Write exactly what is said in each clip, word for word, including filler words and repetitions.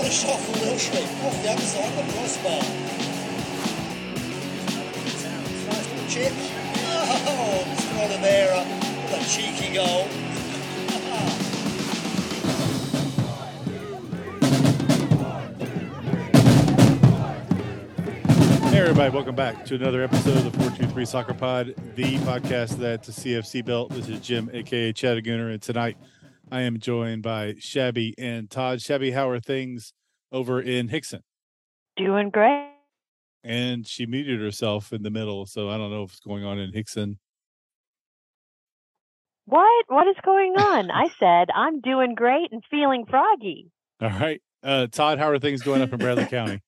shot from Wilshere off the outside of the crossbar. Nice little chip. Oh, Mister Oliveira with a cheeky goal. Hey everybody, welcome back to another episode of the four two three Soccer Pod, the podcast that's a C F C built. This is Jim, aka Chattagooner, and tonight I am joined by Shabby and Todd. Shabby, how are things over in Hickson? Doing great. And she muted herself in the middle, so I don't know what's going on in Hickson. What? What is going on? I said I'm doing great and feeling froggy. All right. Uh, Todd, how are things going up in Bradley County?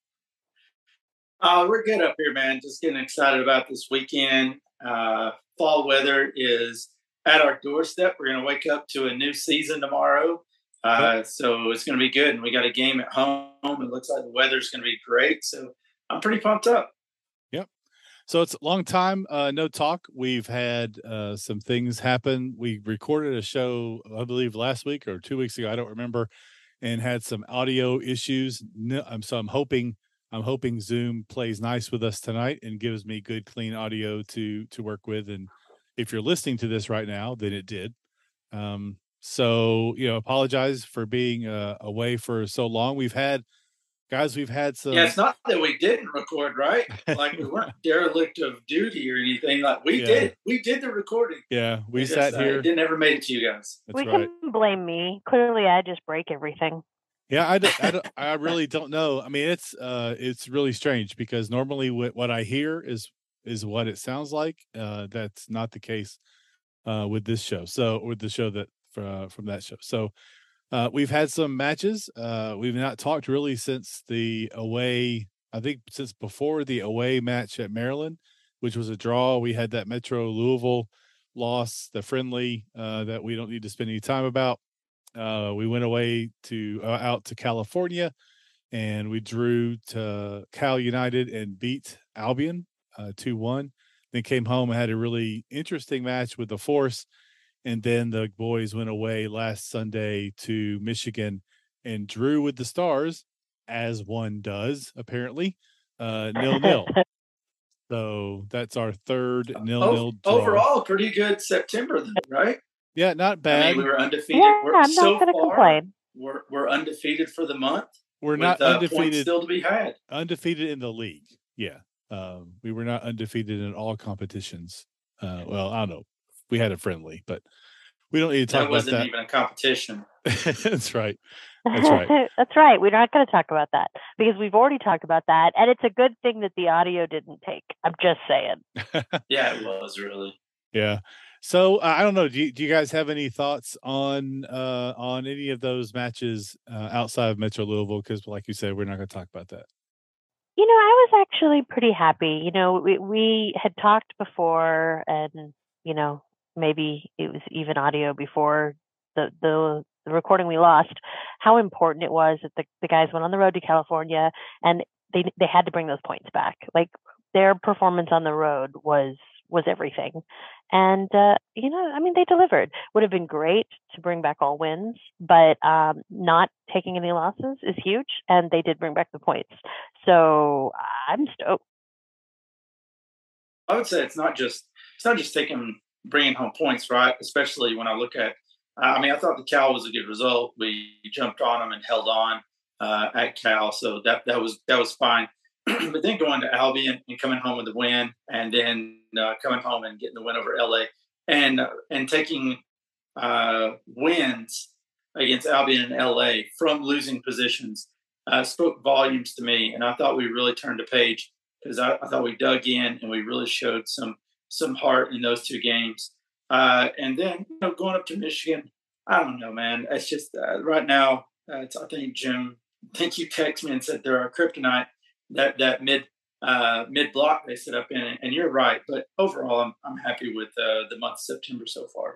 Uh, we're good up here, man. Just getting excited about this weekend. Uh, fall weather is at our doorstep. We're going to wake up to a new season tomorrow. Uh, yep. So it's going to be good. And we got a game at home. It looks like the weather's going to be great. So I'm pretty pumped up. Yep. So it's a long time, uh, no talk. We've had uh, some things happen. We recorded a show, I believe, last week or two weeks ago. I don't remember, and had some audio issues. No, um, so I'm hoping I'm hoping Zoom plays nice with us tonight and gives me good, clean audio to to work with. And if you're listening to this right now, then it did. Um, so, you know, apologize for being uh, away for so long. We've had, guys, we've had some. Yeah, it's not that we didn't record, right? Like we weren't derelict of duty or anything. Like we yeah. did. We did the recording. Yeah, we it sat just, here. Uh, it didn't ever made it to you guys. That's we right. can blame me. Clearly, I just break everything. Yeah, I, don't, I, don't, I really don't know. I mean, it's uh, it's really strange because normally what, what I hear is is what it sounds like. Uh, that's not the case uh, with this show. So with the show that uh, from that show. So uh, we've had some matches. Uh, we've not talked really since the away. I think since before the away match at Maryland, which was a draw. We had that Metro Louisville loss, the friendly uh, that we don't need to spend any time about. Uh, we went away to uh, out to California, and we drew to Cal United and beat Albion uh, two one. Then came home and had a really interesting match with the Force, and then the boys went away last Sunday to Michigan and drew with the Stars, as one does apparently, uh, nil nil. So that's our third nil nil draw. Overall, pretty good September, then, right? Yeah, not bad. I mean, we were undefeated. Yeah, we're, I'm so not going to far, complain. We're we're undefeated for the month. We're with, not uh, undefeated. Points still to be had. Undefeated in the league. Yeah, um, we were not undefeated in all competitions. Uh, well, I don't know. We had a friendly, but we don't need to talk that wasn't about that. Even a competition. That's right. That's right. That's right. We're not going to talk about that because we've already talked about that, and it's a good thing that the audio didn't take. I'm just saying. Yeah, it was really. Yeah. So uh, I don't know. Do you, do you guys have any thoughts on uh, on any of those matches uh, outside of Metro Louisville? Because, like you said, we're not going to talk about that. You know, I was actually pretty happy. You know, we we had talked before, and you know, maybe it was even audio before the the, the recording we lost. How important it was that the, the guys went on the road to California, and they they had to bring those points back. Like their performance on the road was. was everything. And, uh, you know, I mean, they delivered. Would have been great to bring back all wins, but um, not taking any losses is huge. And they did bring back the points. So I'm stoked. I would say it's not just, it's not just taking, bringing home points, right? Especially when I look at, uh, I mean, I thought the Cal was a good result. We jumped on them and held on uh, at Cal. So that, that was, that was fine. But then going to Albion and coming home with the win, and then uh, coming home and getting the win over L A, and uh, and taking uh, wins against Albion and L A from losing positions uh, spoke volumes to me. And I thought we really turned a page because I, I thought we dug in and we really showed some some heart in those two games. Uh, and then you know, going up to Michigan, I don't know, man. It's just uh, right now. Uh, it's, I think Jim, I think you texted me and said they're our kryptonite. That that mid uh, mid block they set up in, and you're right. But overall, I'm I'm happy with uh, the month of September so far.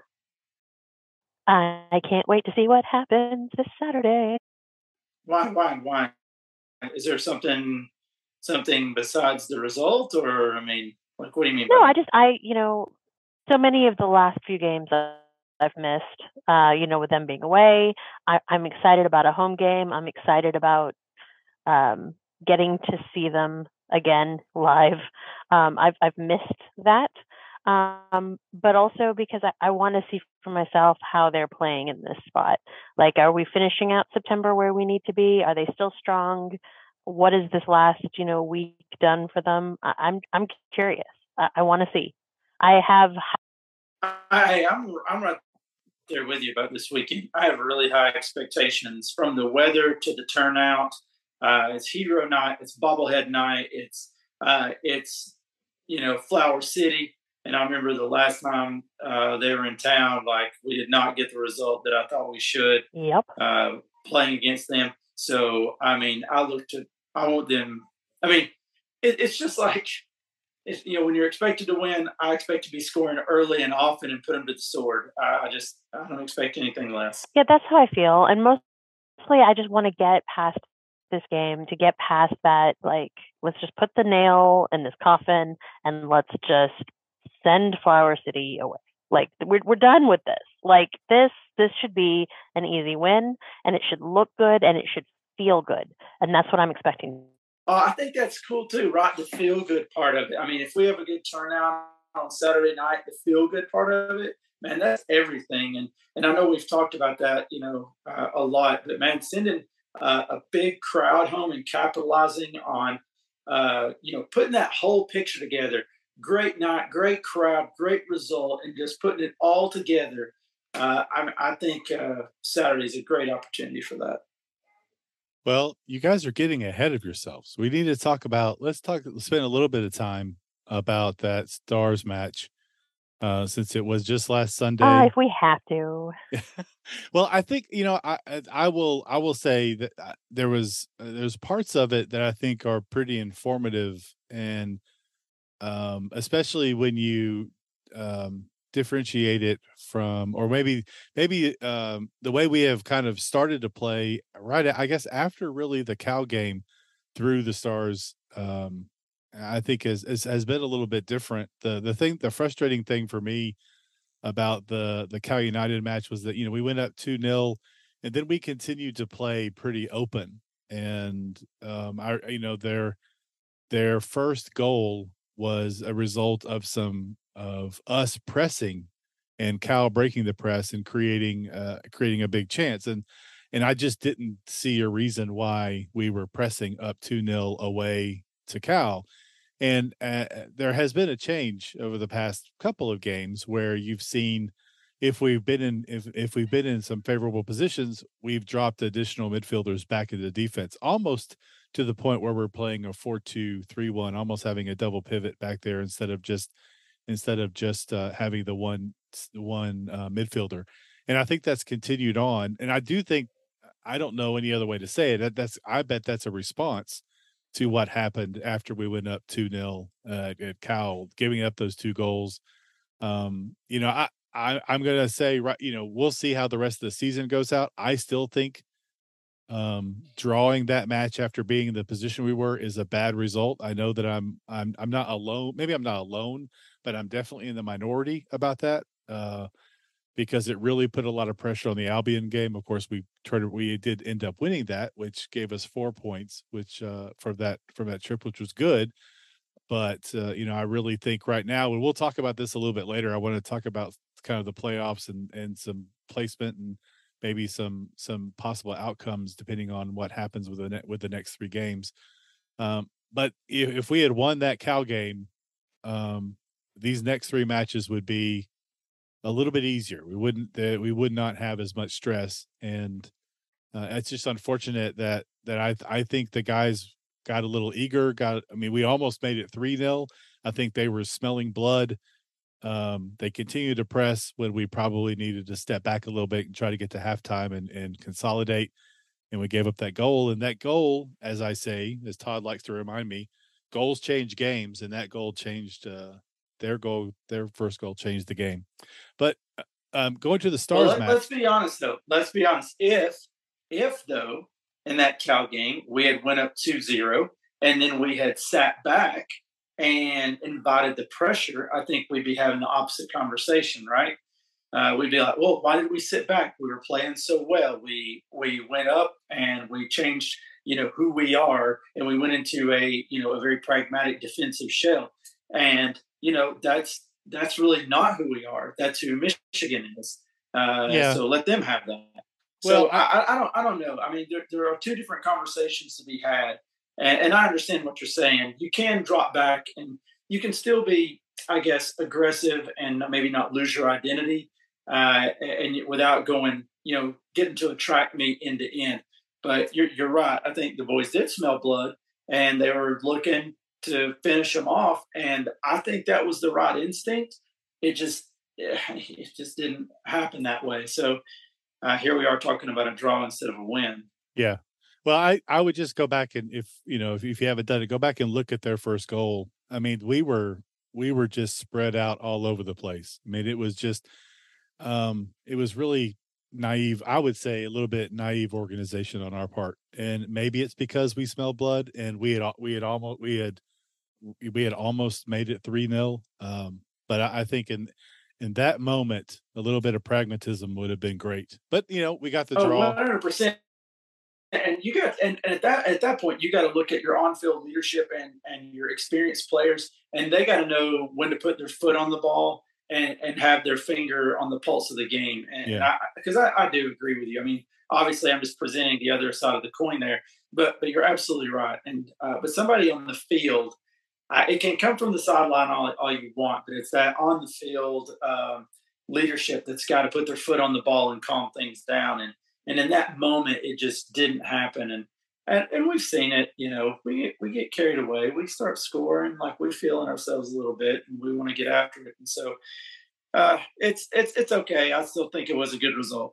I can't wait to see what happens this Saturday. Why why why? Is there something something besides the result, or I mean, like what do you mean? No, by I just I you know, so many of the last few games I've missed. Uh, you know, with them being away, I, I'm excited about a home game. I'm excited about um, getting to see them again live. Um, I've I've missed that, um, but also because I, I want to see for myself how they're playing in this spot. Like, are we finishing out September where we need to be? Are they still strong? What is this last, you know, week done for them? I, I'm I'm curious. I, I want to see. I have. I, I'm I'm right there with you about this weekend. I have really high expectations from the weather to the turnout. Uh, it's hero night. It's bobblehead night. It's uh, it's you know Flower City. And I remember the last time uh, they were in town, like we did not get the result that I thought we should. Yep. Uh, playing against them. So I mean, I look to. I want them. I mean, it, it's just like. It's, you know, when you're expected to win, I expect to be scoring early and often and put them to the sword. I, I just, I don't expect anything less. Yeah, that's how I feel. And mostly I just want to get past this game, to get past that, like, let's just put the nail in this coffin and let's just send Flower City away. Like, we're, we're done with this. Like, this, this should be an easy win, and it should look good, and it should feel good. And that's what I'm expecting. Uh, I think that's cool too, right? The feel good part of it. I mean, if we have a good turnout on Saturday night, the feel good part of it, man, that's everything. And and I know we've talked about that, you know, uh, a lot. But man, sending uh, a big crowd home and capitalizing on, uh, you know, putting that whole picture together. Great night, great crowd, great result, and just putting it all together. Uh, I, I think uh, Saturday is a great opportunity for that. Well, you guys are getting ahead of yourselves. We need to talk about, let's talk, let's spend a little bit of time about that Stars match, uh, since it was just last Sunday. Uh, if we have to. Well, I think, you know, I, I I will, I will say that uh, there was, uh, there's parts of it that I think are pretty informative, and um, especially when you, um, differentiate it from, or maybe maybe um the way we have kind of started to play right, I guess, after really the Cal game through the Stars, um I think is, is has been a little bit different. The the thing, the frustrating thing for me about the the Cal United match was that, you know, we went up two nil, and then we continued to play pretty open, and um I you know their their first goal was a result of some of us pressing and Cal breaking the press and creating uh creating a big chance. And and I just didn't see a reason why we were pressing up two nil away to Cal. And uh, there has been a change over the past couple of games where you've seen, if we've been in if if we've been in some favorable positions, we've dropped additional midfielders back into defense, almost to the point where we're playing a four two three one, almost having a double pivot back there instead of just instead of just uh, having the one one uh, midfielder. And I think that's continued on. And I do think, I don't know any other way to say it. That, that's I bet that's a response to what happened after we went up two nil uh, at Cal, giving up those two goals. Um, you know, I, I I'm gonna say, right, you know, we'll see how the rest of the season goes out. I still think um drawing that match after being in the position we were is a bad result. I know that I'm I'm I'm not alone. Maybe I'm not alone, but I'm definitely in the minority about that. Uh because it really put a lot of pressure on the Albion game. Of course, we tried to, we did end up winning that, which gave us four points, which uh for that from that trip, which was good. But uh, you know, I really think right now, and we'll talk about this a little bit later. I want to talk about kind of the playoffs and and some placement and maybe some some possible outcomes depending on what happens with the ne- with the next three games. Um, but if, if we had won that Cal game, um, these next three matches would be a little bit easier. We wouldn't uh, we would not have as much stress, and uh, it's just unfortunate that that I I think the guys got a little eager. Got I mean, we almost made it three nil. I think they were smelling blood. Um, they continued to press when we probably needed to step back a little bit and try to get to halftime and, and consolidate. And we gave up that goal. And that goal, as I say, as Todd likes to remind me, goals change games. And that goal changed uh, their goal. Their first goal changed the game. But uh, um, going to the Stars well, let, match. Let's be honest, though. Let's be honest. If, if though, in that Cal game, we had went up two zero and then we had sat back and invited the pressure, I think we'd be having the opposite conversation, right? Uh, we'd be like, well, why did we sit back? We were playing so well. We we went up and we changed you know, who we are, and we went into a, you know, a very pragmatic defensive shell. And, you know, that's that's really not who we are. That's who Michigan is. Uh, Yeah. so let them have that. Well, So I, I, I don't I don't know. I mean, there, there are two different conversations to be had, and, and I understand what you're saying. You can drop back, and you can still be, I guess, aggressive and maybe not lose your identity, uh, and without going, you know, getting to a track meet end to end. But you're you're right. I think the boys did smell blood, and they were looking to finish them off, and I think that was the right instinct. It just it just didn't happen that way. So uh, here we are talking about a draw instead of a win. Yeah. Well, I, I would just go back and if you know if, if you haven't done it, go back and look at their first goal. I mean, we were we were just spread out all over the place. I mean, it was just um it was really naive. I would say a little bit naive organization on our part. And maybe it's because we smelled blood and we had al- we had almost we had we had almost made it three nil. Um, but I, I think in in that moment, a little bit of pragmatism would have been great. But you know, we got the Oh, draw. one hundred percent. And you got and, and at that at that point you got to look at your on-field leadership and and your experienced players, and they got to know when to put their foot on the ball and and have their finger on the pulse of the game. And Yeah. because I, I, I do agree with you. I mean, obviously I'm just presenting the other side of the coin there, but but you're absolutely right. And uh, but somebody on the field, uh, it can come from the sideline all, all you want, but it's that on the field um, leadership that's got to put their foot on the ball and calm things down. And and in that moment, it just didn't happen. And and, and we've seen it. You know, we get, we get carried away. We start scoring like we're feeling ourselves a little bit, and we want to get after it. And so uh, it's it's it's okay. I still think it was a good result.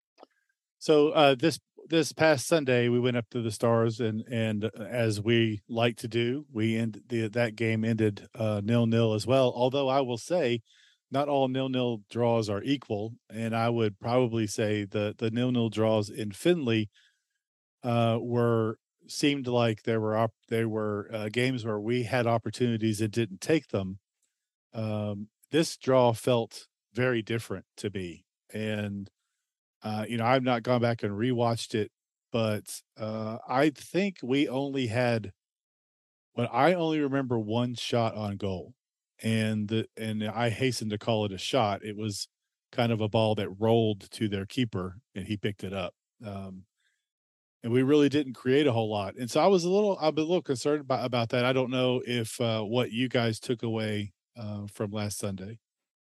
So uh, this this past Sunday, we went up to the Stars, and and uh, as we like to do, we end the that game ended uh, nil nil as well. Although I will say, not all nil nil draws are equal, and I would probably say the the nil nil draws in Findlay uh, were seemed like there were op- there were uh, games where we had opportunities and didn't take them. Um, this draw felt very different to me, and uh, you know, I've not gone back and rewatched it, but uh, I think we only had, but I only remember one shot on goal, and the and I hasten to call it a shot. It was kind of a ball that rolled to their keeper, and he picked it up. Um, and we really didn't create a whole lot, and so I was a little, I'm a little concerned about about that. I don't know if uh, what you guys took away uh, from last Sunday.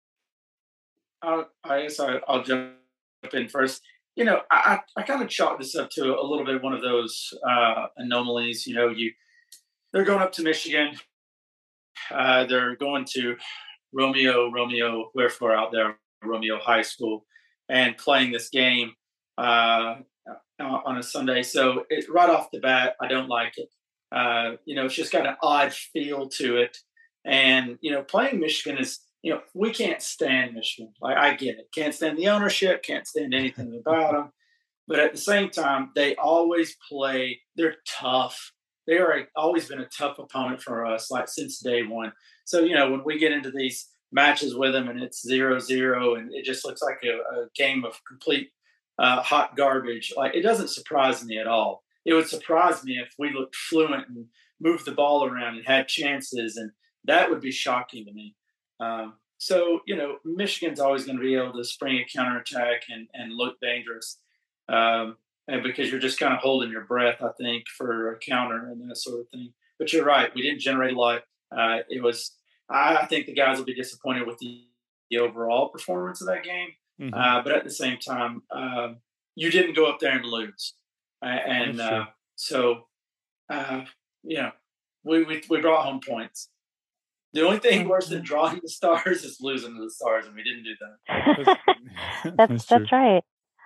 I'll, I guess I, I'll jump in first. You know, I, I kind of chalk this up to a little bit one of those uh, anomalies. You know, you they're going up to Michigan. Uh, they're going to Romeo, Romeo, wherefore out there, Romeo High School, and playing this game uh, on a Sunday. So it, right off the bat, I don't like it. Uh, you know, it's just got an odd feel to it. And, you know, playing Michigan is, you know, we can't stand Michigan. Like, I get it. Can't stand the ownership, can't stand anything about them. But at the same time, they always play, they're tough. They are a, always been a tough opponent for us, like since day one. So, you know, when we get into these matches with them and it's zero zero and it just looks like a, a game of complete uh, hot garbage, like it doesn't surprise me at all. It would surprise me if we looked fluent and moved the ball around and had chances, and that would be shocking to me. Um, so, you know, Michigan's always going to be able to spring a counterattack and, and look dangerous. Um, and because you're just kind of holding your breath, I think, for a counter and that sort of thing. But you're right. We didn't generate a lot. Uh, it was, I, I think the guys will be disappointed with the, the overall performance of that game. Mm-hmm. Uh, but at the same time, uh, you didn't go up there and lose. Uh, and uh, so, uh, you know, we, we, we brought home points. The only thing worse than drawing the Stars is losing to the Stars, and we didn't do that. that's that's, that's right.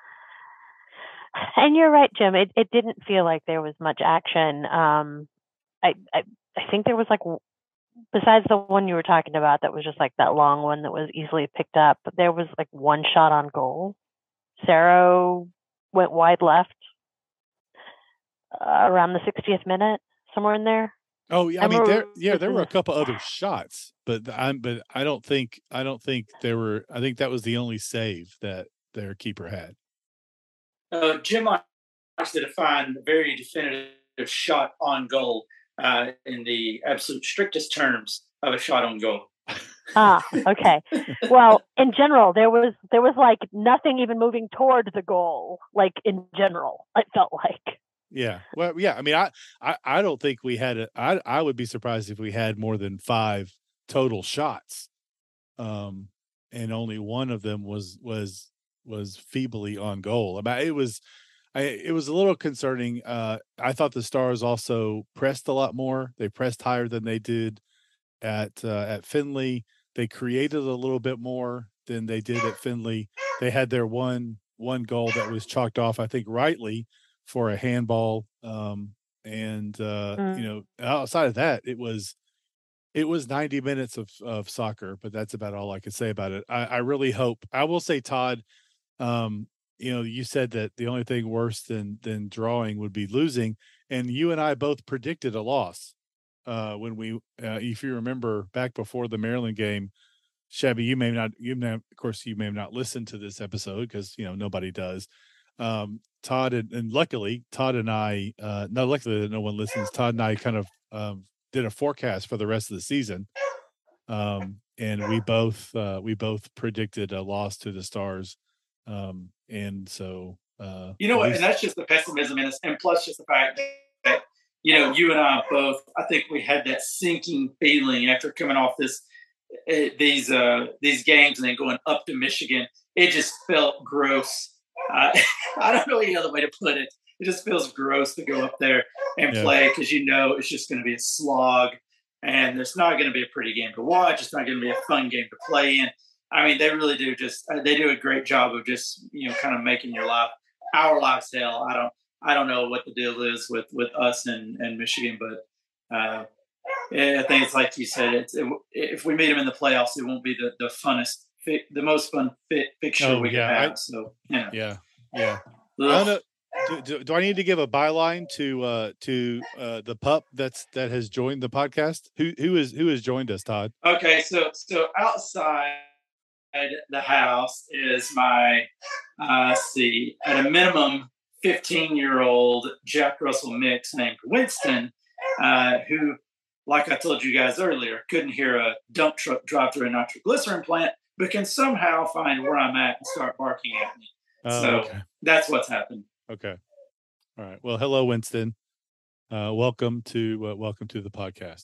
And you're right, Jim. It it didn't feel like there was much action. Um, I, I I think there was like, besides the one you were talking about, that was just like that long one that was easily picked up. But there was like one shot on goal. Cerro went wide left uh, around the sixtieth minute, somewhere in there. Oh, yeah, I mean, there, yeah, there were a couple other shots, but I'm, but I don't think, I don't think there were. I think that was the only save that their keeper had. Uh, Jim likes to define very definitive shot on goal uh, in the absolute strictest terms of a shot on goal. Ah, okay. Well, in general, there was there was like nothing even moving towards the goal. Like in general, it felt like. Yeah. Well, yeah. I mean, I, I, I don't think we had a, I, I would be surprised if we had more than five total shots. Um, and only one of them was, was, was feebly on goal. About it was, I, it was a little concerning. Uh, I thought the Stars also pressed a lot more. They pressed higher than they did at, uh, at Finley. They created a little bit more than they did at Finley. They had their one, one goal that was chalked off, I think rightly, for a handball. Um, and, uh, Mm. you know, outside of that, it was, it was ninety minutes of, of soccer, but that's about all I could say about it. I, I really hope, I will say, Todd, um, you know, you said that the only thing worse than, than drawing would be losing. And you and I both predicted a loss. Uh, when we, uh, if you remember back before the Maryland game, Shabby, you may not, you may, of course, you may have not listened to this episode because, you know, nobody does. Um, Todd and, and luckily Todd and I, uh, no, luckily that no one listens. Todd and I kind of um, did a forecast for the rest of the season, um, and we both uh, we both predicted a loss to the Stars, um, and so uh, you know what, least... and that's just the pessimism in us, and plus just the fact that, that you know you and I both, I think we had that sinking feeling after coming off this uh, these uh, these games and then going up to Michigan. It just felt gross. Uh, I don't know any other way to put it. It just feels gross to go up there and yeah. play because you know it's just going to be a slog, and it's not going to be a pretty game to watch. It's not going to be a fun game to play in. I mean, they really do just they do a great job of just you know kind of making your life, our lives hell. I don't I don't know what the deal is with, with us and, and Michigan, but uh, I think it's like you said. It's, it, if we meet them in the playoffs, it won't be the, the funnest. The most fun fit fixture oh, we yeah, can have. I, so yeah, yeah, yeah. I don't know. Do, do, do I need to give a byline to uh, to uh, the pup that's that has joined the podcast? Who who is who has joined us, Todd? Okay, so so outside the house is my uh, let's see, at a minimum fifteen year old Jack Russell mix named Winston, uh, who, like I told you guys earlier, couldn't hear a dump truck drive through a nitroglycerin plant, but can somehow find where I'm at and start barking at me. Oh, so okay. That's what's happened. Okay. All right. Well, hello, Winston. Uh, welcome to uh, welcome to the podcast.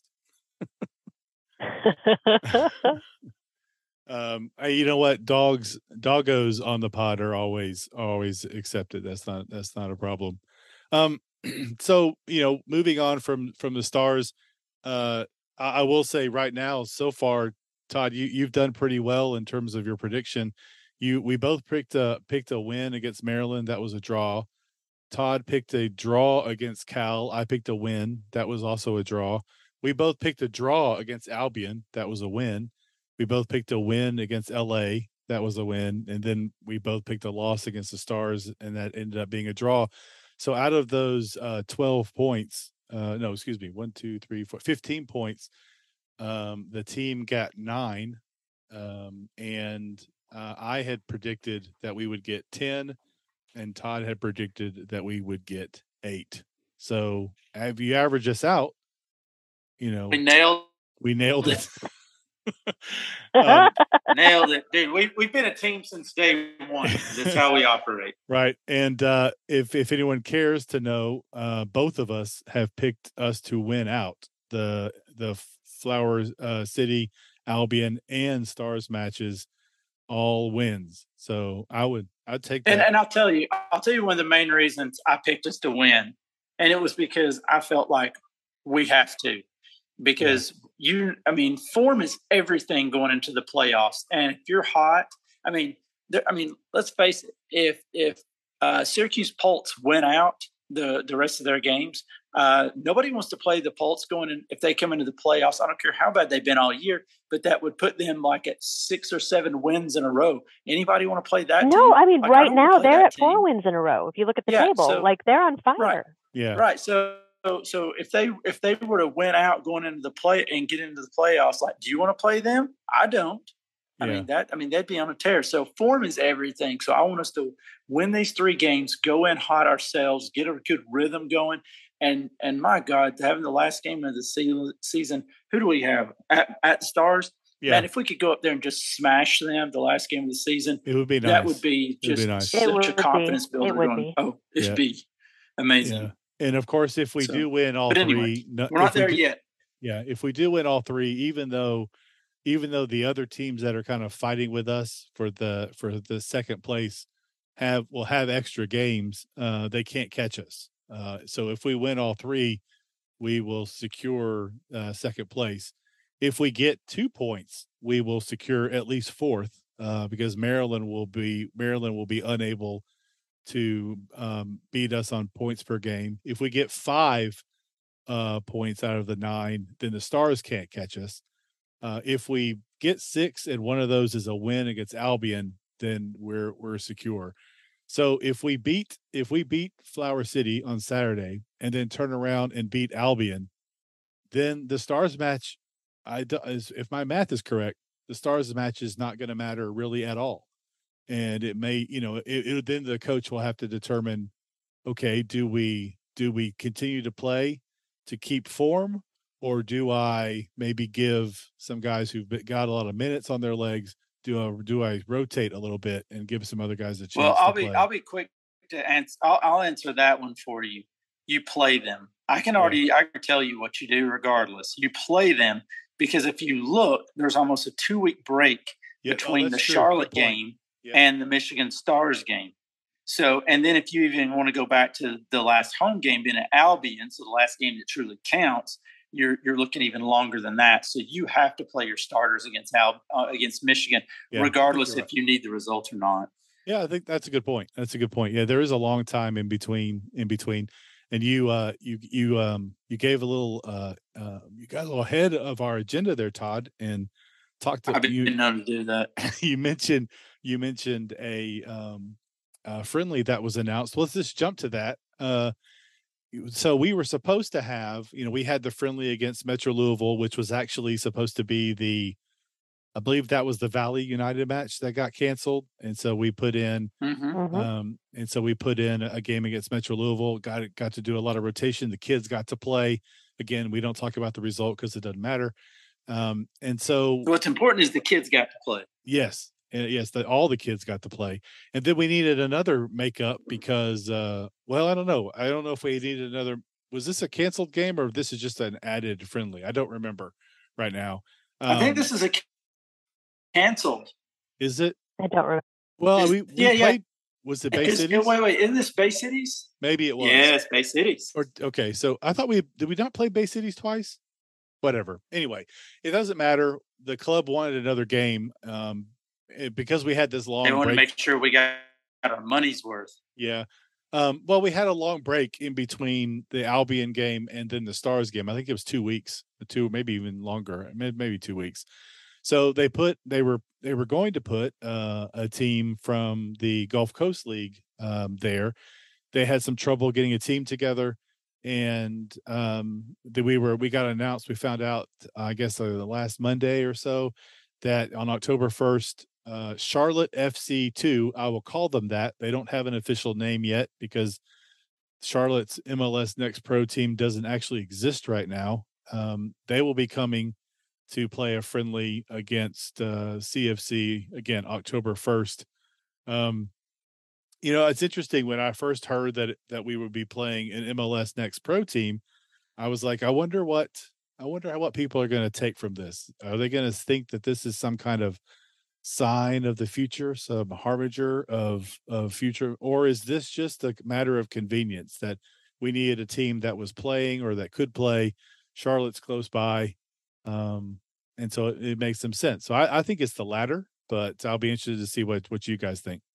um, I, you know what? Dogs, doggos on the pod are always always accepted. That's not that's not a problem. Um, so you know, moving on from from the Stars, uh, I, I will say right now, so far, Todd, you you've done pretty well in terms of your prediction. You we both picked a picked a win against Maryland. That was a draw. Todd picked a draw against Cal. I picked a win. That was also a draw. We both picked a draw against Albion. That was a win. We both picked a win against L A. That was a win. And then we both picked a loss against the Stars, and that ended up being a draw. So out of those uh, twelve points, uh, no, excuse me, one, two, three, four, fifteen points, um, the team got nine. Um, and uh, I had predicted that we would get ten. And Todd had predicted that we would get eight. So if you average us out, you know, we nailed we nailed it. um, nailed it, dude. We we've been a team since day one. That's how we operate, right? And uh, if if anyone cares to know, uh, both of us have picked us to win out the the Flower uh, City, Albion, and Stars matches, all wins. So I would. I'd take that. And, and I'll tell you, I'll tell you one of the main reasons I picked us to win. And it was because I felt like we have to. Because yeah. you, I mean, form is everything going into the playoffs. And if you're hot, I mean, I mean, let's face it, if if uh, Syracuse Pulse went out the, the rest of their games, uh, nobody wants to play the Pulse going in. If they come into the playoffs, I don't care how bad they've been all year, but that would put them like at six or seven wins in a row. Anybody want to play that? No, team? I mean, like, right I now they're at team. four wins in a row. If you look at the yeah, table, so, like they're on fire. Right. Yeah. Right. So, so, so if they if they were to win out going into the play and get into the playoffs, like, do you want to play them? I don't. I Yeah. mean, that, I mean, they'd be on a tear. So form is everything. So I want us to win these three games, go in hot ourselves, get a good rhythm going. And, and my God, having the last game of the se- season, who do we have at, at Stars? Yeah. Man, if we could go up there and just smash them the last game of the season, It would be nice. that would be It would just be nice. It such would a confidence be. builder. It would Going, be. oh, it'd Yeah. be amazing. Yeah. And of course, if we So- do win all But anyway, three, no, We're not if we there do- yet. Yeah, if we do win all three, even though even though the other teams that are kind of fighting with us for the for the second place have will have extra games, uh, they can't catch us. Uh, so if we win all three, we will secure uh, second place. If we get two points, we will secure at least fourth, uh, because Maryland will be Maryland will be unable to um, beat us on points per game. If we get five uh, points out of the nine, then the Stars can't catch us. Uh, if we get six and one of those is a win against Albion, then we're we're secure. So if we beat if we beat Flower City on Saturday and then turn around and beat Albion, then the Stars match, I do, is, if my math is correct, the Stars match is not going to matter really at all. And it may, you know, it, it then the coach will have to determine, okay, do we do we continue to play to keep form, or do I maybe give some guys who've got a lot of minutes on their legs, do I do I rotate a little bit and give some other guys a chance? Well, I'll to be play? I'll be quick to answer. I'll, I'll answer that one for you. You play them. I can already I can tell you what you do regardless. You play them because if you look, there's almost a two week break Yeah, oh, between the that's true. Charlotte Good point. game Yeah. and the Michigan Stars game. So, and then if you even want to go back to the last home game being at Albion, so the last game that truly counts, you're you're looking even longer than that. So you have to play your starters against Al uh, against Michigan, Yeah, I think regardless you're if right. you need the result or not. Yeah, I think that's a good point. That's a good point. Yeah, there is a long time in between in between. And you uh you you um you gave a little uh uh you got a little ahead of our agenda there, Todd, and talked to I've been you known to do that. you mentioned you mentioned a um uh friendly that was announced. Let's just jump to that. Uh so we were supposed to have, you know, we had the friendly against Metro Louisville, which was actually supposed to be the I believe that was the Valley United match that got canceled. And so we put in Mm-hmm. Mhm. Um, and so we put in a game against Metro Louisville, got got to do a lot of rotation. The kids got to play. Again, we don't talk about the result because it doesn't matter. Um, and so What's important is the kids got to play. yes, uh, yes, that all the kids got to play. And then we needed another makeup because uh well, I don't know. I don't know if we needed another. Was this a canceled game or this is just an added friendly? I don't remember right now. I think Um, this is a canceled. is it I don't remember. well Is- we, we yeah, yeah. played was it Bay Is- Cities? wait, wait, isn't this Bay Cities? Maybe it was. Yes, Bay Cities. Or okay, so I thought we did we not play Bay Cities twice? Whatever. Anyway, it doesn't matter. The club wanted another game um, eh, because we had this long They want to break. make sure we got our money's worth. Yeah. Um, well, we had a long break in between the Albion game and then the Stars game. I think it was two weeks, two maybe even longer, may- maybe two weeks. So they put they were they were going to put uh, a team from the Gulf Coast League um, there. They had some trouble getting a team together, and um, that we were we got announced. We found out, I guess, uh, the last Monday or so, that on October first, uh, Charlotte F C two. I will call them that. They don't have an official name yet because Charlotte's M L S Next Pro team doesn't actually exist right now. Um, they will be coming to play a friendly against uh, C F C again October first. Um, you know, it's interesting when I first heard that that we would be playing an M L S Next Pro team. I was like, I wonder what I wonder what people are going to take from this. Are they going to think that this is some kind of sign of the future, some harbinger of of future, or is this just a matter of convenience that we needed a team that was playing or that could play? Charlotte's close by. Um, and so it, it makes some sense. So I, I think it's the latter, but I'll be interested to see what, what you guys think.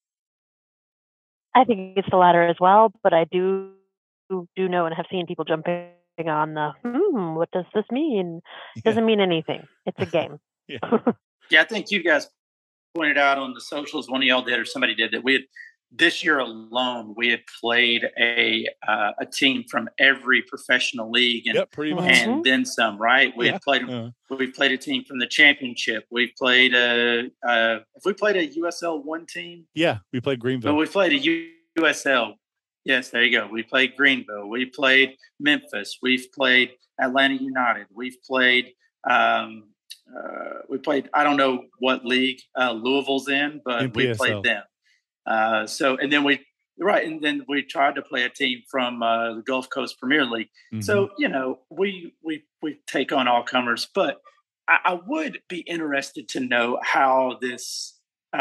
I think it's the latter as well, but I do do know and have seen people jumping on the hmm, what does this mean? It doesn't mean anything. It's a game. Yeah. Yeah, I think you guys pointed out on the socials, one of y'all did or somebody did, that we had this year alone, we had played a uh, a team from every professional league, and, Yep, pretty much. and Mhm. then some. Right? We Yeah. had played. Uh, We played a team from the championship. We played a. Uh, if we played a U S L one team, yeah, we played no, Greenville. we played a U S L. Yes, there you go. We played Greenville. We played Memphis. We've played Atlanta United. We've played. Um, uh, we played. I don't know what league uh, Louisville's in, but we N P S L. played them. Uh, so, and then we right, and then we tried to play a team from uh, the Gulf Coast Premier League. Mhm. So, you know, we we we take on all comers, but I, I would be interested to know how this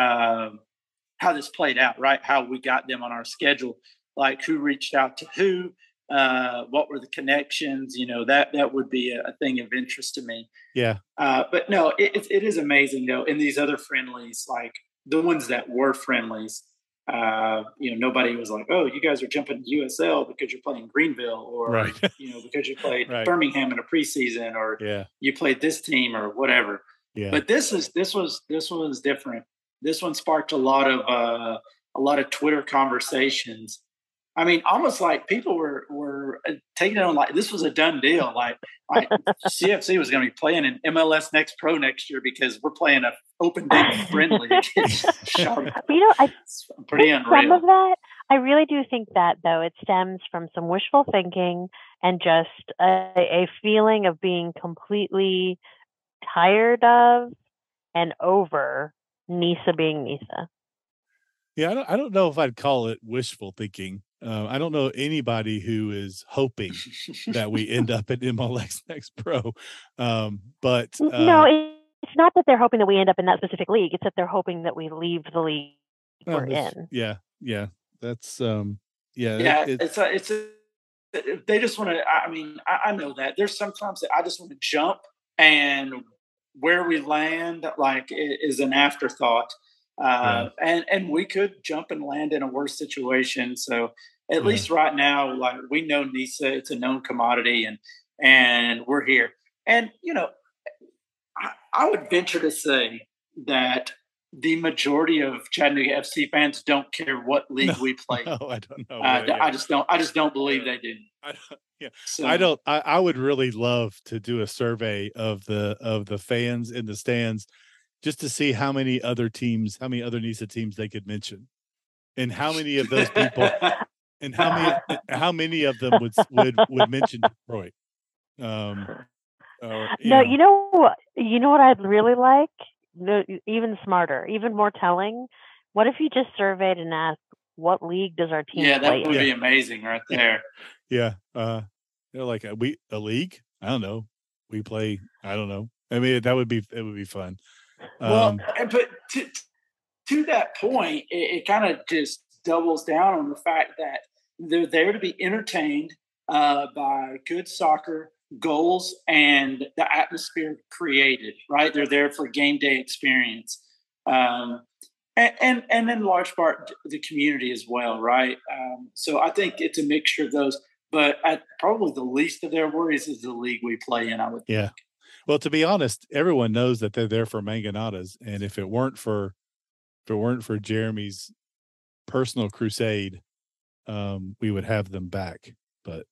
um, how this played out, right? How we got them on our schedule, like who reached out to who, uh, what were the connections? You know, that that would be a, a thing of interest to me. Yeah. Uh, but no, it, it, it is amazing though. In these other friendlies, like the ones that were friendlies, uh, you know, nobody was like, "Oh, you guys are jumping U S L because you're playing Greenville," or Right. you know, because you played Right. Birmingham in a preseason, or Yeah. you played this team, or whatever. Yeah. But this is this was this was different. This one sparked a lot of uh, a lot of Twitter conversations. I mean, almost like people were were taking it on like this was a done deal. Like, like C F C was going to be playing in M L S Next Pro next year because we're playing a open date friendly against Charlotte. But, you know, I It's pretty think unreal. some of that, I really do think that, though, it stems from some wishful thinking and just a, a feeling of being completely tired of and over Nisa being Nisa. Yeah, I don't, I don't know if I'd call it wishful thinking. Uh, I don't know anybody who is hoping that we end up at M L S Next Pro. Um, but N- uh, no, it, it's not that they're hoping that we end up in that specific league. It's that they're hoping that we leave the league no, we're that's- in. yeah, yeah, that's um, yeah, it- Yeah, it's, it's a, it's a, they just want to. I mean, I, I know that there's sometimes that I just want to jump, and where we land like i- is an afterthought. Uh, and and we could jump and land in a worse situation. So at Yeah. least right now, like we know Nisa, it's a known commodity, and and we're here. And you know, I, I would venture to say that the majority of Chattanooga F C fans don't care what league we play. no, I don't know. Uh, but, yeah. I just don't. I just don't believe they do. I don't- yeah, So, I don't. I, I would really love to do a survey of the of the fans in the stands, just to see how many other teams, how many other Nisa teams they could mention, and how many of those people, and how many how many of them would would would mention Detroit. Um, or, you No, know, you know what? You know what I'd really like? No, even smarter, even more telling. What if you just surveyed and asked, "What league does our team yeah, play that would in?" be amazing right there. yeah, uh, they're like a, we a league. I don't know. We play. I don't know. I mean, that would be it. Would be fun. Well, Um, and- but to, to that point, it, it kind of just doubles down on the fact that they're there to be entertained uh, by good soccer, goals, and the atmosphere created, right? They're there for game day experience. Um, and, and, and in large part, the community as well, right? Um, so I think it's a mixture of those. But at probably the least of their worries is the league we play in, I would think. Yeah. Well, to be honest, everyone knows that they're there for Manganatas, and if it weren't for if it weren't for Jeremy's personal crusade, um, we would have them back. But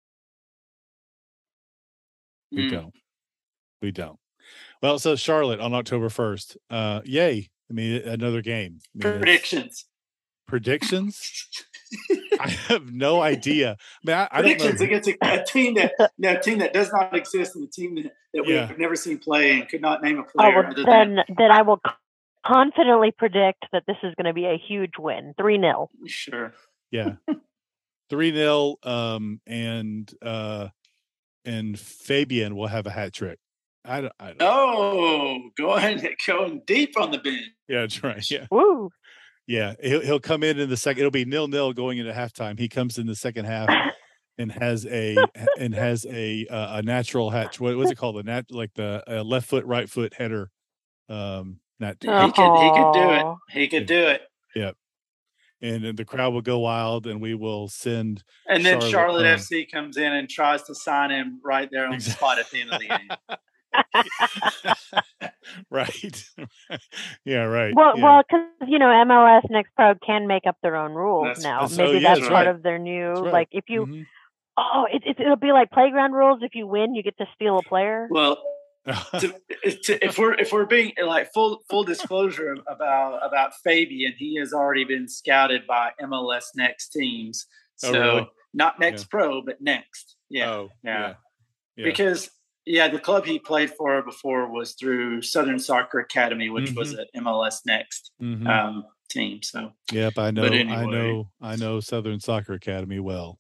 we Mm. don't. We don't. Well, so Charlotte on October first. Uh, yay! I mean, another game. I mean, it's- Predictions. predictions. I have no idea. I mean, I, I don't Predictions know. against a, a team that no, a team that does not exist and a team that, that we Yeah. have never seen play and could not name a Oh, player well, other then than then I will confidently predict that this is going to be a huge win, three nil. sure. Yeah, three nil. Um, and uh, and Fabian will have a hat trick. I don't. I don't Oh, going going deep on the bench. Yeah, that's right. Yeah. Woo! Yeah, he'll he'll come in in the second. It'll be nil nil going into halftime. He comes in the second half and has a and has a uh, a natural hatch. What was it called? The nat like the uh, left foot, right foot header. Um, not He could he could do it. Aw. He could do it. and then the crowd will go wild, and we will send. And then Charlotte, Charlotte, um, F C comes in and tries to sign him right there on the Exact- spot at the end of the game. Right. Yeah, right. Well, Yeah. well, because you know M L S Next Pro can make up their own rules That's- now. that's- Maybe oh, yeah, that's that's part right. of their new. That's right. Like if you, Mhm. oh, it, it, it'll be like playground rules. If you win, you get to steal a player. Well, to, to, if we're if we're being like full full disclosure about about Fabian, he has already been scouted by M L S Next teams. Oh, So really? not Next Yeah. Pro, but Next. Yeah, Oh, yeah. yeah. Yeah. Because yeah, the club he played for before was through Southern Soccer Academy, which was Mhm. an M L S Next Mhm. um, team. So Yep, I know. but I anyway. know. I know Southern Soccer Academy well.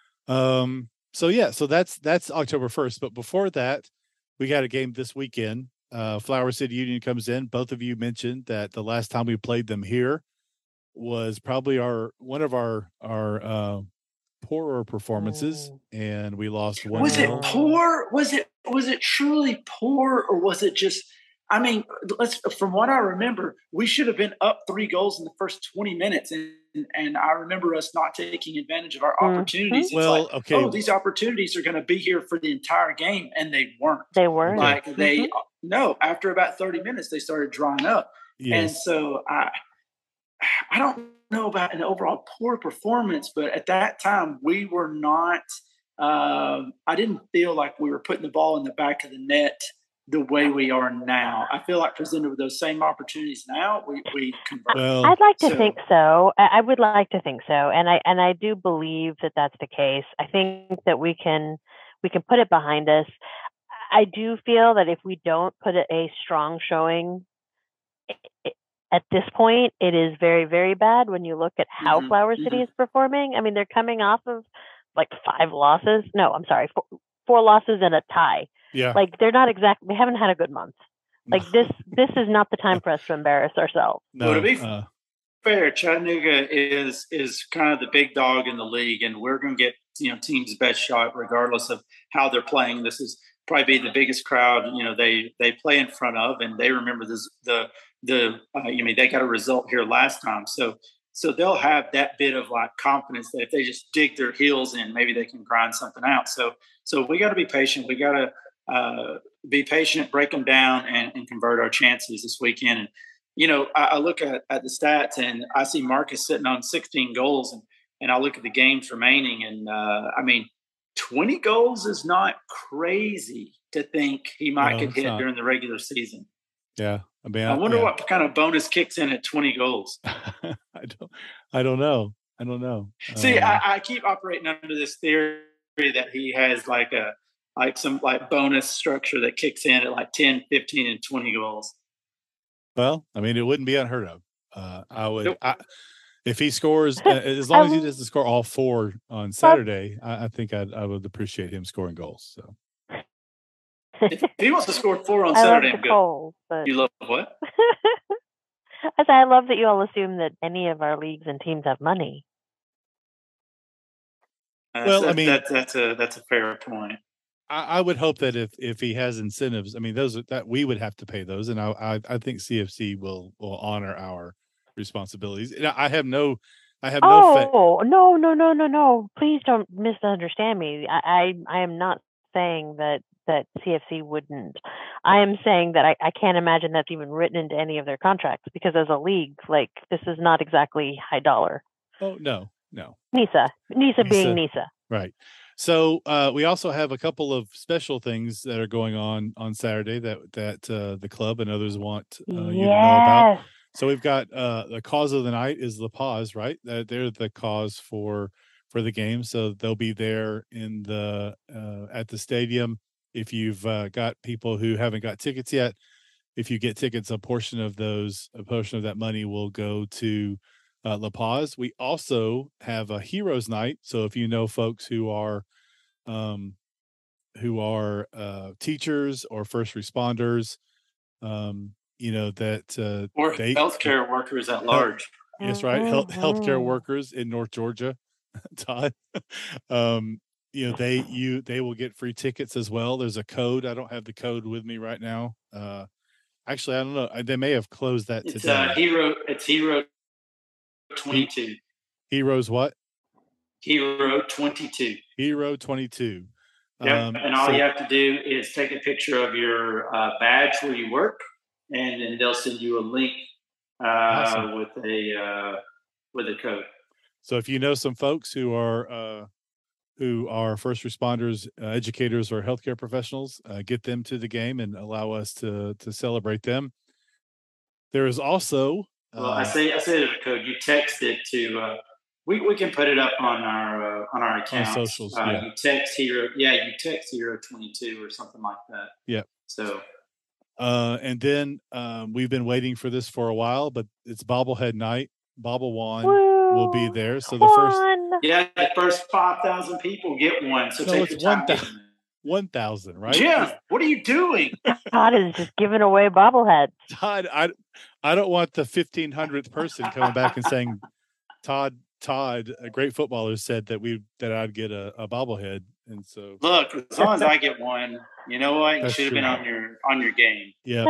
Um. So yeah. So that's that's October first. But before that, we got a game this weekend. Uh, Flower City Union comes in. Both of you mentioned that the last time we played them here was probably our one of our our uh, poorer performances, Mm. and we lost one was it nil. poor? Was it was it truly poor, or was it just? I mean, let's. From what I remember, we should have been up three goals in the first twenty minutes, and and I remember us not taking advantage of our Mhm. opportunities. It's Well, like, okay. oh, these opportunities are going to be here for the entire game, and they weren't. They were Okay. Like they Mhm. no. After about thirty minutes, they started drying up, and Yes. so I I don't know about an overall poor performance, but at that time we were not. Um, I didn't feel like we were putting the ball in the back of the net the way we are now. I feel like presented with those same opportunities now, we we convert. Well, I'd like to So- think so. I, I would like to think so, and I and I do believe that that's the case. I think that we can we can put it behind us. I do feel that if we don't put a, a strong showing i- i- at this point, it is very very bad. When you look at how Mhm, Flower City mhm. is performing, I mean, they're coming off of like five losses. No, I'm sorry, four, four losses and a tie. yeah. Like they're not exactly. They haven't had a good month. Like this, this is not the time for us to embarrass ourselves. No. Well, to be uh, fair, Chattanooga is is kind of the big dog in the league, and we're going to get you know teams' best shot regardless of how they're playing. This is probably be the biggest crowd you know they they play in front of, and they remember this the the uh, you mean they got a result here last time, so so they'll have that bit of like confidence that if they just dig their heels in, maybe they can grind something out. So so we got to be patient. We got to uh, be patient, break them down, and, and convert our chances this weekend. And you know, I, I look at, at the stats and I see Marcus sitting on sixteen goals, and, and I look at the games remaining, and uh, I mean, twenty goals is not crazy to think he might No, get it's hit not. during the regular season. yeah. I mean, I wonder yeah. what kind of bonus kicks in at twenty goals. I don't. I don't know. I don't know. See, Um, I, I keep operating under this theory that he has like a like some like bonus structure that kicks in at like ten, fifteen, and twenty goals. Well, I mean, it wouldn't be unheard of. Uh, I would, Nope. I, if he scores, uh, as long as he I- doesn't score all four on Saturday, I, I think I'd, I would appreciate him scoring goals. So If he wants to score four on I love Saturday, the I'm good. polls, but You love what? I say I love that you all assume that any of our leagues and teams have money. Uh, Well, I that- mean- that, that's a that's a fair point. I, I would hope that if if he has incentives, I mean, those are, that we would have to pay those, and I I, I think C F C will will honor our responsibilities. And I have no, I have no. Fa- Oh no no no no no! Please don't misunderstand me. I I, I am not saying that that C F C wouldn't. I am saying that I, I can't imagine that's even written into any of their contracts because as a league, like this is not exactly high dollar. oh no, no. Nisa, Nisa being Nisa. Nisa. Right. So uh, we also have a couple of special things that are going on on Saturday that that uh, the club and others want uh, you to know about. Yes. So we've got uh, the cause of the night is La Paz, right? Uh, they're the cause for for the game, so they'll be there in the uh, at the stadium. If you've uh, got people who haven't got tickets yet, if you get tickets, a portion of those, a portion of that money will go to uh, La Paz. We also have a Heroes Night. So if you know folks who are, um, who are uh, teachers or first responders, um, you know that uh, Or they, healthcare workers at large. yes, right, health healthcare Mhm. workers in North Georgia, Todd. um, you know they you they will get free tickets as well. There's a code. I don't have the code with me right now. Uh, actually, I don't know. They may have closed that It's today. uh, hero. It's hero twenty-two. Heroes what? Hero twenty-two. Hero twenty-two. Yep. Um, and all so- you have to do is take a picture of your uh, badge where you work, and then they'll send you a link uh, awesome. with a uh, with a code. So if you know some folks who are uh, who are first responders, uh, educators, or healthcare professionals, uh, get them to the game and allow us to to celebrate them. There is also. Uh, well, I say I say the code. You text it to. Uh, we we can put it up on our uh, on our accounts. On socials. Uh, yeah. You text hero. Yeah, you text hero twenty-two or something like that. Yeah. So. Uh, and then um, we've been waiting for this for a while, but it's bobblehead night. Bobble Wand Woo! will be there. So the first, yeah, the first five thousand people get one. So no, take it's your one thousand. One thousand, right? Jim, what are you doing? Todd is just giving away bobbleheads. Todd, I, I don't want the fifteen hundredth person coming back and saying, Todd, Todd, a great footballer, said that we that I'd get a, a bobblehead, and so look, as long as I get one, you know what? You should have been on your on your game. Yeah.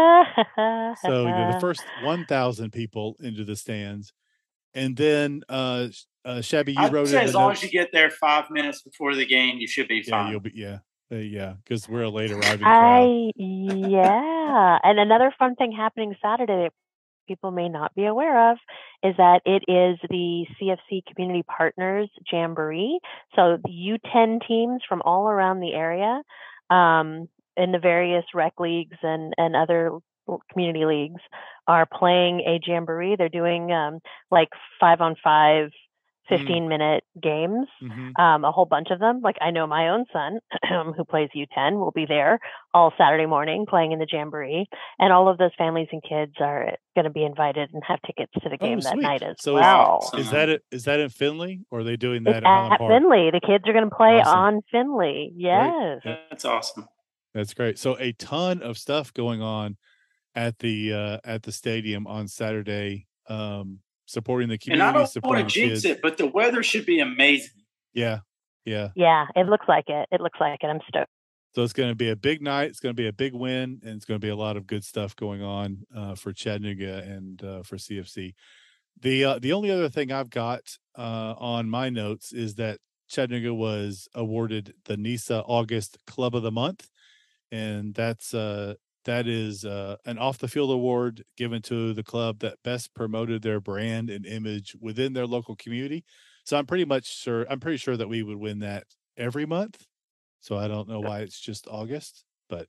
So you know, the first one thousand people into the stands, and then uh, uh Shabby, you I'd wrote say it. As long notes. as you get there five minutes before the game, you should be fine. Yeah, you'll be. Yeah, uh, yeah, because we're a late arriving I crowd. yeah, and another fun thing happening Saturday that people may not be aware of is that it is the C F C Community Partners Jamboree. So the U ten teams from all around the area, um, in the various rec leagues and and other community leagues, are playing a jamboree. They're doing um, like five on five. fifteen minute games, mm-hmm. um, a whole bunch of them. Like I know my own son who plays U ten will be there all Saturday morning playing in the Jamboree, and all of those families and kids are going to be invited and have tickets to the game oh, that sweet. night as so well. Is, is that it? Is that in Finley, or are they doing that it's at Highland at Park? Finley? The kids are going to play awesome. on Finley. Yes, yeah. That's awesome. That's great. So a ton of stuff going on at the uh, at the stadium on Saturday. Um, supporting the community, and I don't supporting want to jinx kids. it, but the weather should be amazing. Yeah, yeah, yeah. It looks like it. It looks like it. I'm stoked. So it's going to be a big night. It's going to be a big win, and it's going to be a lot of good stuff going on uh, for Chattanooga and uh, for C F C. The uh, the only other thing I've got uh, on my notes is that Chattanooga was awarded the NISA August Club of the Month, and that's uh, that is uh, an off the field award given to the club that best promoted their brand and image within their local community. So I'm pretty much sure I'm pretty sure that we would win that every month. So I don't know why it's just August, but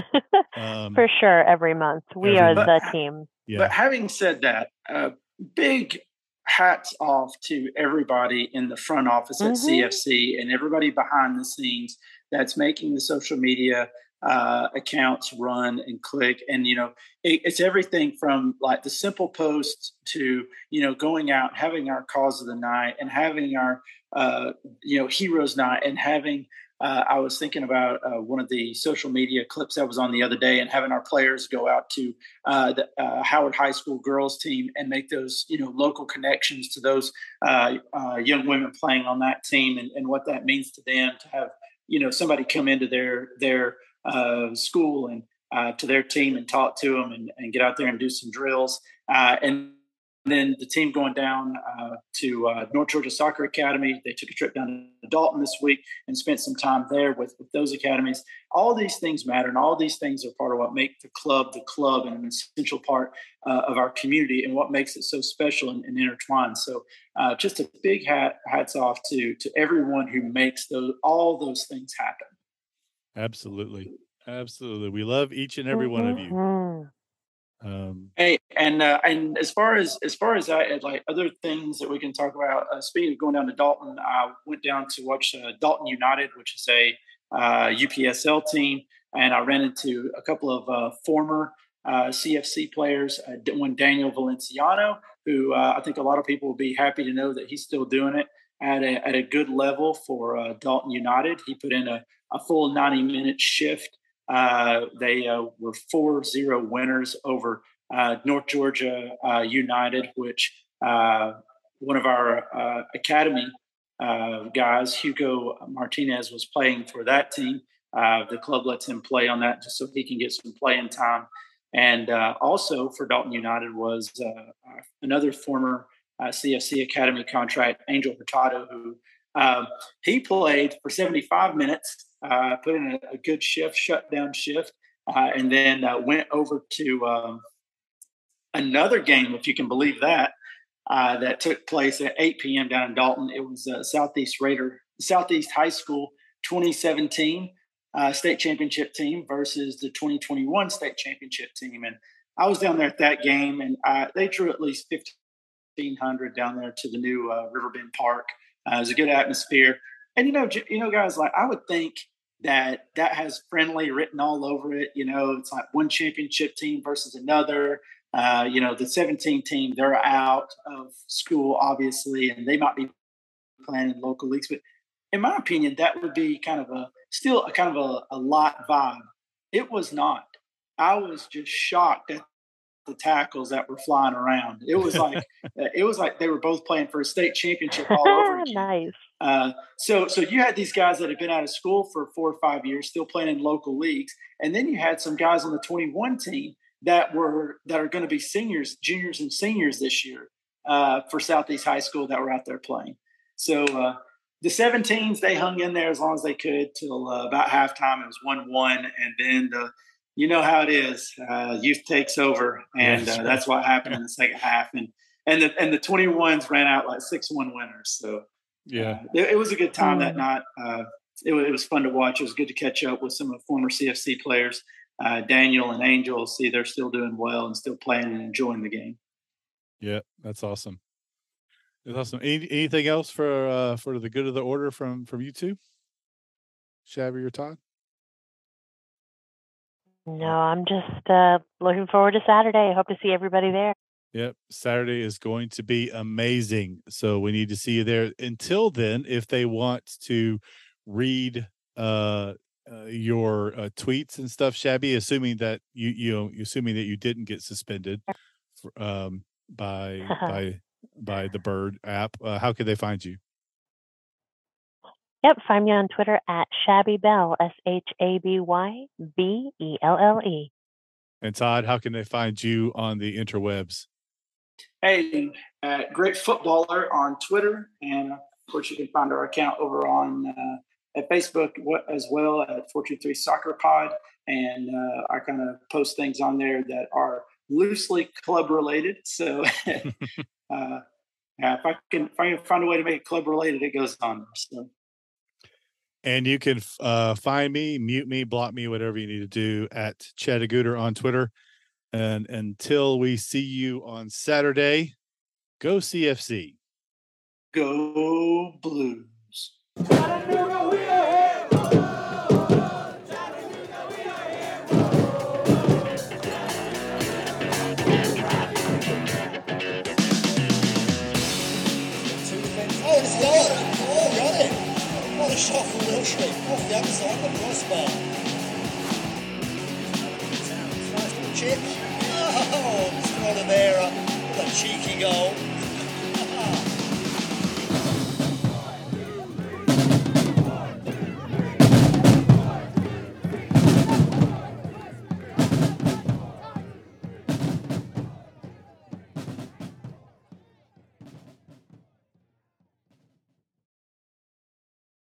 um, for sure every month we every are month. the team. Yeah. But having said that, uh, big hats off to everybody in the front office at mm-hmm. C F C and everybody behind the scenes that's making the social media uh, accounts run and click. And, you know, it, it's everything from like the simple posts to, you know, going out, having our cause of the night and having our, uh, you know, heroes night and having, uh, I was thinking about uh, one of the social media clips that was on the other day and having our players go out to uh, the uh, Howard High School girls team and make those, you know, local connections to those uh, uh, young women playing on that team and, and what that means to them to have, you know, somebody come into their, their, uh, school and uh, to their team and talk to them and, and get out there and do some drills. Uh, and then the team going down uh, to uh, North Georgia Soccer Academy. They took a trip down to Dalton this week and spent some time there with, with those academies. All these things matter, and all these things are part of what make the club the club and an essential part uh, of our community and what makes it so special and, and intertwined. So uh, just a big hat, hats off to to everyone who makes those all those things happen. Absolutely. Absolutely. We love each and every one of you. Mm-hmm. Um, hey, and uh, and as far as as far as I like other things that we can talk about, uh, speaking of going down to Dalton, I went down to watch uh, Dalton United, which is a uh, U P S L team, and I ran into a couple of uh, former uh, C F C players. Uh, one Daniel Valenciano, who uh, I think a lot of people will be happy to know that he's still doing it at a at a good level for uh, Dalton United. He put in a a full ninety minute shift. Uh, they uh, were four zero winners over uh, North Georgia uh, United, which uh, one of our uh, academy uh, guys, Hugo Martinez, was playing for that team. Uh, the club lets him play on that just so he can get some playing time. And uh, also for Dalton United was uh, another former uh, C F C Academy contract, Angel Hurtado, who um, he played for seventy-five minutes. Uh, put in a, a good shift, shutdown shift, uh, and then uh, went over to um, another game, if you can believe that, uh, that took place at eight p.m. down in Dalton. It was uh, Southeast Raider, Southeast High School twenty seventeen uh, state championship team versus the twenty twenty-one state championship team. And I was down there at that game, and uh, they drew at least fifteen hundred down there to the new uh, Riverbend Park. Uh, it was a good atmosphere. And, you know, you know, guys, like I would think that that has friendly written all over it. You know, it's like one championship team versus another. Uh, you know, the seventeen team, they're out of school, obviously, and they might be playing in local leagues. But in my opinion, that would be kind of a still a kind of a, a lot vibe. It was not. I was just shocked at the tackles that were flying around. It was like it was like they were both playing for a state championship all over again. Nice. Uh, so, so you had these guys that had been out of school for four or five years, still playing in local leagues, and then you had some guys on the twenty-one team that were that are going to be seniors, juniors, and seniors this year uh, for Southeast High School that were out there playing. So uh, the seventeens, they hung in there as long as they could till uh, about halftime. It was one one, and then the you know how it is, uh, youth takes over, and uh, that's what happened in the second half, and and the and the twenty-ones ran out like six one winners. So. Yeah, uh, it, it was a good time that night. Uh, it, it was fun to watch. It was good to catch up with some of the former C F C players, uh, Daniel and Angel. See, they're still doing well and still playing and enjoying the game. Yeah, that's awesome. That's awesome. Any, anything else for uh, for the good of the order from from you two, Shabby or Todd? No, I'm just uh, looking forward to Saturday. I hope to see everybody there. Yep. Saturday is going to be amazing. So we need to see you there. Until then, if they want to read uh, uh, your uh, tweets and stuff, Shabby, assuming that you, you know, assuming that you didn't get suspended for, um, by, by, by the Bird app, uh, how can they find you? Yep. Find me on Twitter at Shabby Bell, S H A B Y B E L L E. And Todd, how can they find you on the interwebs? Hey, uh, Great Footballer on Twitter, and of course you can find our account over on uh, at Facebook as well at four two three Soccer Pod, and uh, I kind of post things on there that are loosely club related. So, uh, yeah, if I can if I can find a way to make it club related, it goes on there. So. And you can uh, find me, mute me, block me, whatever you need to do at Chattagooter on Twitter. And until we see you on Saturday, go C F C. Go Blues. Chattanooga, we are here. Chattanooga, we are here. Oh, it's gone. Oh, got it. What a shot from Wilshere. Off the outside of the crossbar. Nice little chip. Oh, Mister Oliveira. What a cheeky goal.